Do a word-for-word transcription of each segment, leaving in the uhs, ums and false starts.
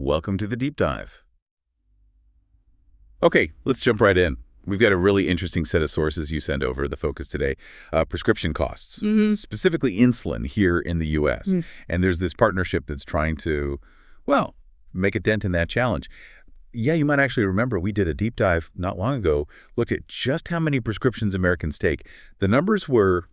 Welcome to the deep dive. Okay, let's jump right in. We've got a really interesting set of sources you sent over, the focus today. Uh, prescription costs, Mm-hmm. specifically insulin here in the U S. Mm. And there's this partnership that's trying to, well, make a dent in that challenge. Yeah, you might actually remember we did a deep dive not long ago, looked at just how many prescriptions Americans take. The numbers were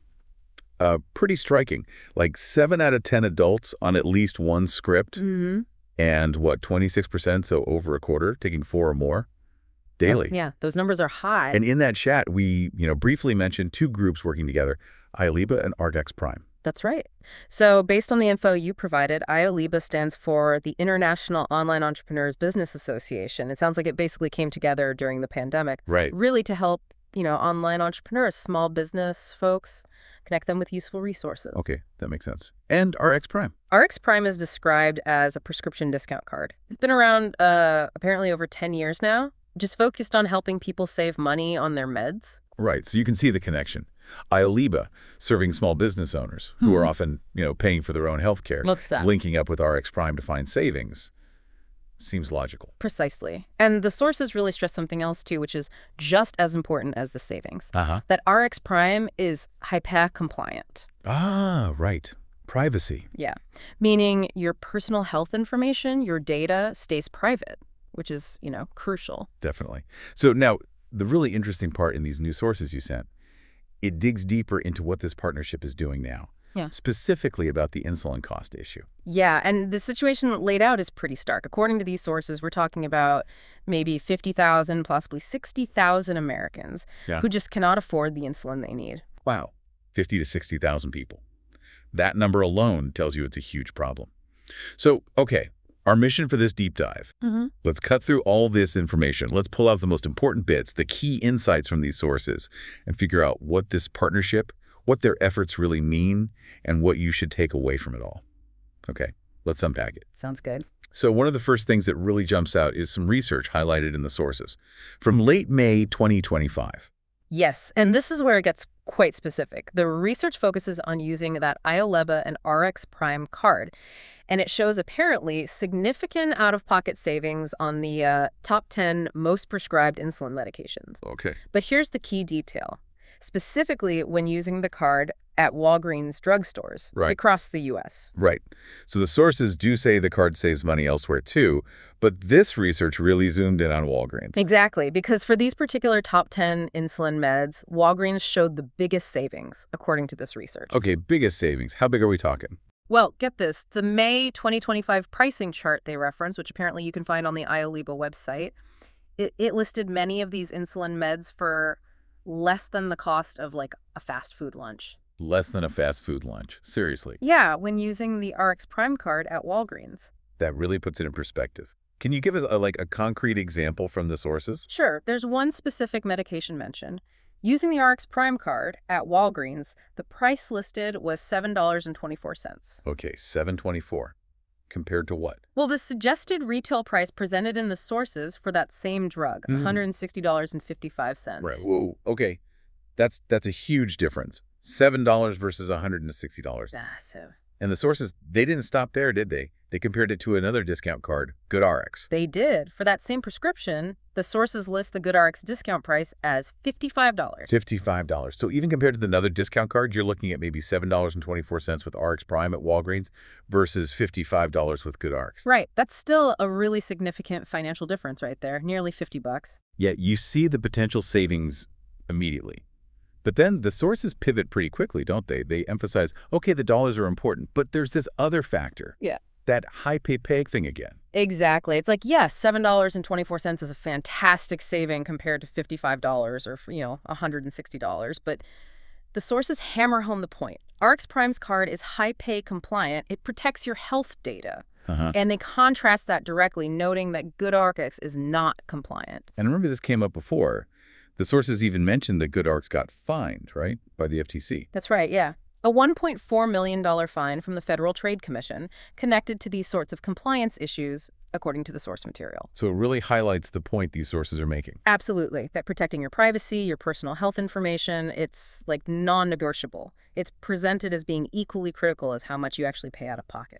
uh, pretty striking, like seven out of ten adults on at least one script. Mm-hmm. And what, twenty-six percent, so over a quarter, taking four or more daily. Yeah, those numbers are high. And in that chat, we you know briefly mentioned two groups working together, iOLIBA and ARGX Prime. That's right. So based on the info you provided, iOLIBA stands for the International Online Entrepreneurs Business Association. It sounds like it basically came together during the pandemic, Right. really to help, you know, online entrepreneurs, small business folks, connect them with useful resources. Okay, that makes sense. And RX Prime. R X Prime is described as a prescription discount card. It's been around uh, apparently over ten years now, just focused on helping people save money on their meds. Right, so you can see the connection. iOLIBA, serving small business owners who are often, you know, paying for their own health care, What's that? linking up with RX Prime to find savings. Seems logical. Precisely. And the sources really stress something else, too, which is just as important as the savings. Uh-huh. That R X Prime is HIPAA compliant. Ah, right. Privacy. Yeah. Meaning your personal health information, your data, stays private, which is, you know, crucial. Definitely. So now, the really interesting part in these new sources you sent, it digs deeper into what this partnership is doing now. Yeah. Specifically about the insulin cost issue. Yeah, and the situation laid out is pretty stark. According to these sources, we're talking about maybe fifty thousand, possibly sixty thousand Americans Yeah. who just cannot afford the insulin they need. Wow. fifty to sixty thousand people. That number alone tells you it's a huge problem. So, okay, our mission for this deep dive. Mm-hmm. Let's cut through all this information. Let's pull out the most important bits, the key insights from these sources, and figure out what this partnership, what their efforts really mean, and what you should take away from it all. Okay, let's unpack it. Sounds good. So one of the first things that really jumps out is some research highlighted in the sources from late May twenty twenty-five. Yes, and this is where it gets quite specific. The research focuses on using that iOLIBA and R X Prime card, and it shows apparently significant out-of-pocket savings on the uh, top ten most prescribed insulin medications. Okay. But here's the key detail. Specifically when using the card at Walgreens drugstores Right. across the U S. Right. So the sources do say the card saves money elsewhere too, but this research really zoomed in on Walgreens. Exactly, because for these particular top ten insulin meds, Walgreens showed the biggest savings, according to this research. Okay, biggest savings. How big are we talking? Well, get this. The May twenty twenty-five pricing chart they reference, which apparently you can find on the iOLIBA website, it, it listed many of these insulin meds for less than the cost of, like, a fast food lunch. Less than a fast food lunch. Seriously. Yeah, when using the R X Prime card at Walgreens. That really puts it in perspective. Can you give us a, like a concrete example from the sources? Sure, there's one specific medication mentioned. Using the R X Prime card at Walgreens, the price listed was seven dollars and twenty-four cents. Okay, seven twenty-four. Compared to what? Well, the suggested retail price presented in the sources for that same drug, Mm. one hundred sixty dollars and fifty-five cents. Right. Whoa. Okay. That's that's a huge difference. seven dollars versus one hundred sixty dollars. Massive. And the sources, they didn't stop there, did they? They compared it to another discount card, GoodRx. They did. For that same prescription, the sources list the GoodRx discount price as fifty-five dollars. fifty-five dollars. So even compared to another discount card, you're looking at maybe seven dollars and twenty-four cents with R X Prime at Walgreens versus fifty-five dollars with GoodRx. Right. That's still a really significant financial difference right there, nearly fifty bucks. Yet you see the potential savings immediately. But then the sources pivot pretty quickly, don't they? They emphasize, okay, the dollars are important, but there's this other factor. Yeah. That high pay peg thing again. Exactly. It's like, yes, seven dollars and twenty-four cents is a fantastic saving compared to fifty-five dollars or, you know, one hundred sixty dollars. But the sources hammer home the point. R X Prime's card is high pay compliant. It protects your health data. Uh-huh. And they contrast that directly, noting that GoodRx is not compliant. And remember, this came up before. The sources even mentioned that GoodRx got fined, right, by the F T C. That's right, yeah. A one point four million dollars fine from the Federal Trade Commission connected to these sorts of compliance issues, according to the source material. So it really highlights the point these sources are making. Absolutely. That protecting your privacy, your personal health information, it's like non-negotiable. It's presented as being equally critical as how much you actually pay out of pocket.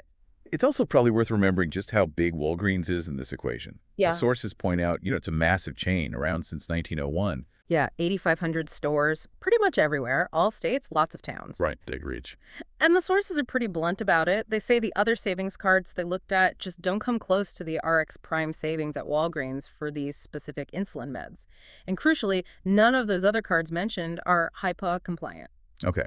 It's also probably worth remembering just how big Walgreens is in this equation. The Yeah. sources point out, you know, it's a massive chain around since nineteen oh one. Yeah, eighty-five hundred stores, pretty much everywhere, all states, lots of towns. Right, big reach. And the sources are pretty blunt about it. They say the other savings cards they looked at just don't come close to the R X Prime savings at Walgreens for these specific insulin meds. And crucially, none of those other cards mentioned are HIPAA compliant. Okay.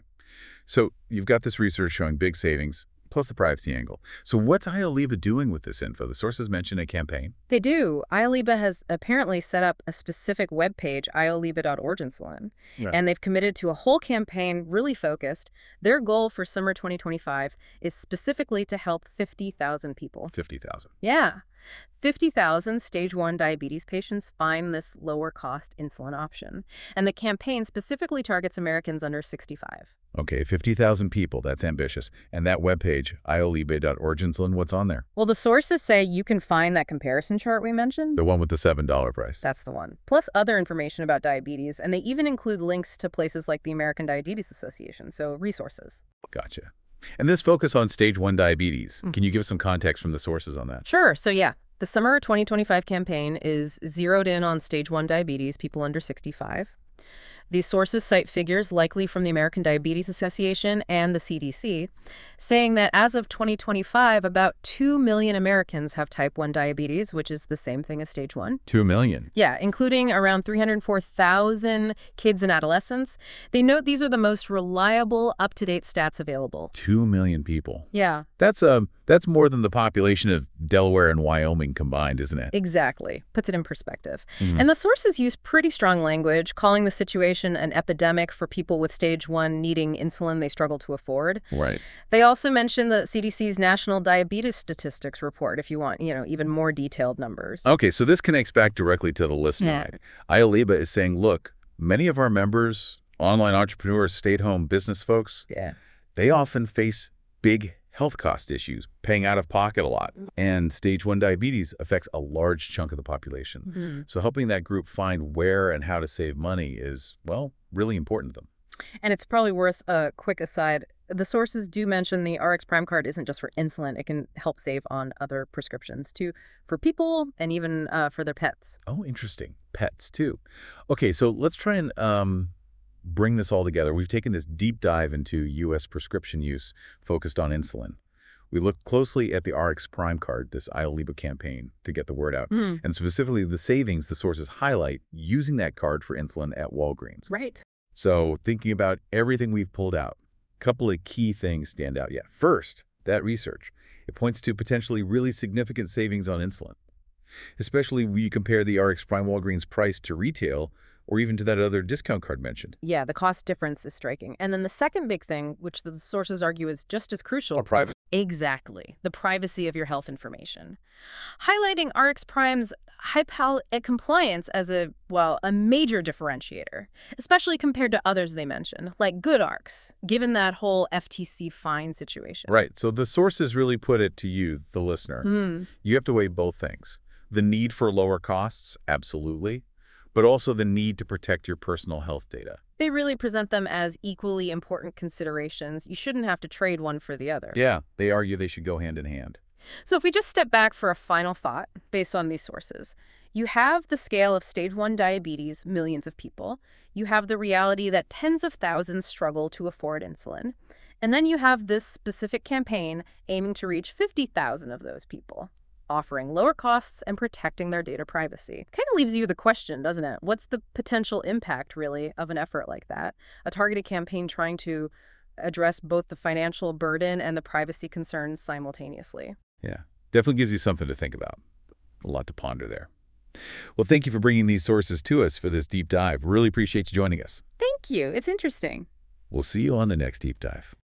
So you've got this research showing big savings, plus the privacy angle. So what's Ioliba doing with this info? The sources mention a campaign. They do. Ioliba has apparently set up a specific webpage, ioliba dot org insulin, Yeah. and they've committed to a whole campaign really focused. Their goal for summer twenty twenty-five is specifically to help fifty thousand people. fifty thousand. Yeah. fifty thousand stage one diabetes patients find this lower-cost insulin option. And the campaign specifically targets Americans under sixty-five. Okay, fifty thousand people. That's ambitious. And that webpage, ioliba dot org insulin, what's on there? Well, the sources say you can find that comparison chart we mentioned. The one with the seven dollar price. That's the one. Plus other information about diabetes, and they even include links to places like the American Diabetes Association, so resources. Gotcha. And this focus on stage one diabetes, Mm. can you give us some context from the sources on that? Sure. So yeah, the summer twenty twenty-five campaign is zeroed in on stage one diabetes, people under sixty-five. These sources cite figures likely from the American Diabetes Association and the C D C, saying that as of twenty twenty-five, about two million Americans have type one diabetes, which is the same thing as stage one. Two million. Yeah, including around three hundred four thousand kids and adolescents. They note these are the most reliable, up-to-date stats available. Two million people. Yeah, That's um, that's more than the population of Delaware and Wyoming combined, isn't it? exactly. Puts it in perspective. Mhm. And the sources use pretty strong language, calling the situation an epidemic for people with stage one needing insulin they struggle to afford. Right. They also mention the C D C's National Diabetes Statistics Report if you want, you know, even more detailed numbers. Okay, so this connects back directly to the listener. Yeah. Right? Ioliba is saying, look, many of our members, online entrepreneurs, stay-at-home business folks, Yeah. they often face big health cost issues, paying out of pocket a lot. And stage one diabetes affects a large chunk of the population. Mhm. So helping that group find where and how to save money is, well, really important to them. And it's probably worth a quick aside. The sources do mention the R X Prime card isn't just for insulin. It can help save on other prescriptions, too, for people and even uh, for their pets. Oh, interesting. Pets, too. Okay, so let's try and um, bring this all together. We've taken this deep dive into U S prescription use focused on insulin. We looked closely at the R X Prime card, this Ioliba campaign, to get the word out, Mm. and specifically the savings the sources highlight using that card for insulin at Walgreens. Right. So thinking about everything we've pulled out, a couple of key things stand out yet. First, that research. It points to potentially really significant savings on insulin, especially when you compare the R X Prime Walgreens price to retail or even to that other discount card mentioned. Yeah, the cost difference is striking. And then the second big thing, which the sources argue is just as crucial. Private. Exactly. The privacy of your health information. Highlighting R X Prime's HIPAA compliance as a, well, a major differentiator, especially compared to others they mention, like GoodRx, given that whole F T C fine situation. Right. So the sources really put it to you, the listener. Hmm. You have to weigh both things. The need for lower costs, absolutely, but also the need to protect your personal health data. They really present them as equally important considerations. You shouldn't have to trade one for the other. Yeah, they argue they should go hand in hand. So if we just step back for a final thought based on these sources, you have the scale of stage one diabetes, millions of people. You have the reality that tens of thousands struggle to afford insulin. And then you have this specific campaign aiming to reach fifty thousand of those people, offering lower costs and protecting their data privacy. Kind of leaves you the question, doesn't it? What's the potential impact, really, of an effort like that? A targeted campaign trying to address both the financial burden and the privacy concerns simultaneously. Yeah, definitely gives you something to think about. A lot to ponder there. Well, thank you for bringing these sources to us for this deep dive. Really appreciate you joining us. Thank you. It's interesting. We'll see you on the next deep dive.